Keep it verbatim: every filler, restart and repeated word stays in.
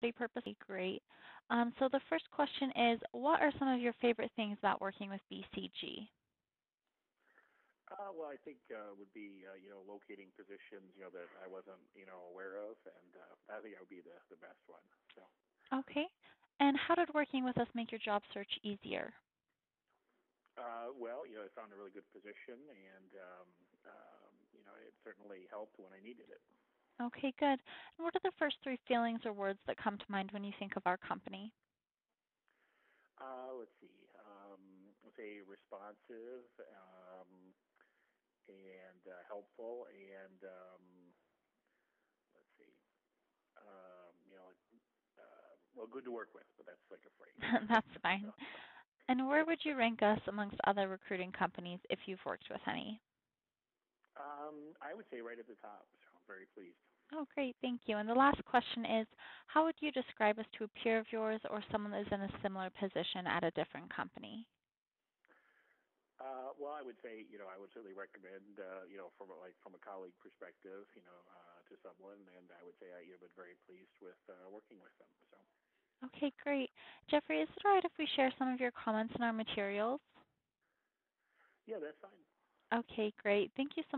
study purposes. Great. Um, so the first question is, what are some of your favorite things about working with B C G? Uh, well, I think uh, would be uh, you know locating positions you know that I wasn't you know aware of, and uh, I think that would be the the best one. So, Okay. And how did working with us make your job search easier? uh, well, you know, I found a really good position, and um, um, you know, it certainly helped when I needed it. Okay, good. And what are the first three feelings or words that come to mind when you think of our company? Uh, let's see, um, let's say responsive um, and uh, helpful, and um, let's see, um, you know, uh, well, good to work with, but that's like a phrase. That's fine. So. And where would you rank us amongst other recruiting companies if you've worked with any? Um, I would say right at the top, so I'm very pleased. Oh, great. Thank you. And the last question is, how would you describe us to a peer of yours or someone that is in a similar position at a different company? Uh, well, I would say, you know, I would certainly recommend, uh, you know, from a, like from a colleague perspective, you know, uh, to someone, and I would say I, you know, been very pleased with uh, working with them. So, Okay, great. Jeffrey, is it all right if we share some of your comments in our materials? yeah, that's fine. Okay, great. Thank you so